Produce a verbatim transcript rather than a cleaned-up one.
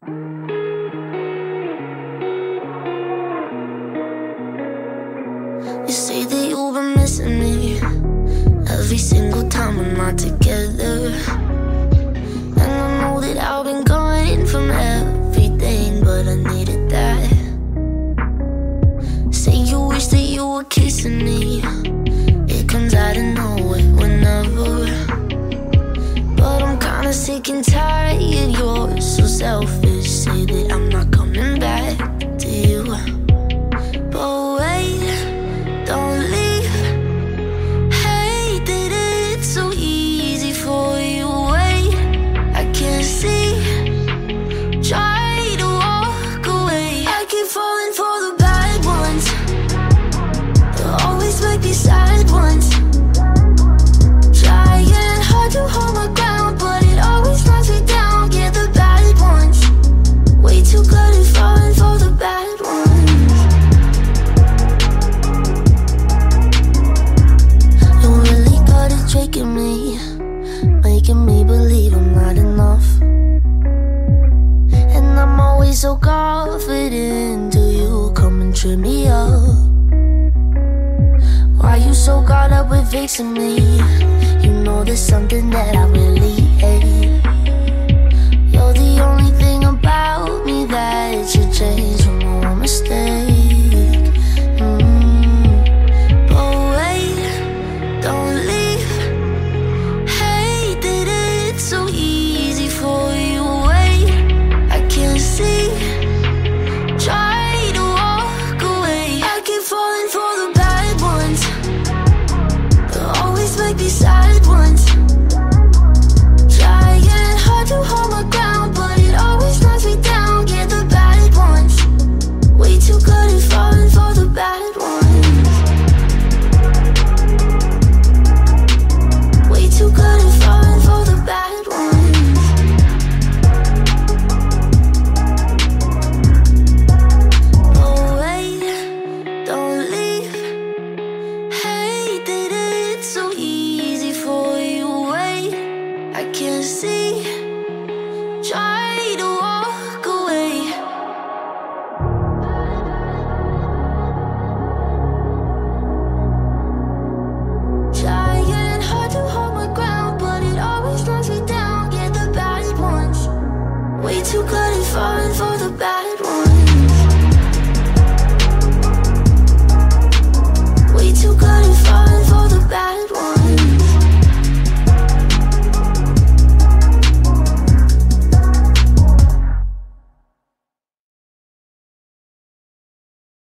You say that you've been missing me every single time we're not together. And I know that I've been gone from everything, but I needed that. Say you wish that you were kissing me. It comes out of nowhere whenever. But I'm kinda sick and tired, you're so selfish. Say that I'm not coming back to you. But wait, don't leave. Hate that it's so easy for you. Wait, I can't see. Try to walk away. I keep falling for the bad ones. They always make me sad ones. Trying hard to hold my ground, but it always knocks me down. Yeah, the bad ones. Way too good at falling for the bad ones. You really got it tricking me, making me believe I'm not enough. And I'm always so confident till you come and trip me up. Why you so caught up with fixing me? You know there's something that I really hate. You're the only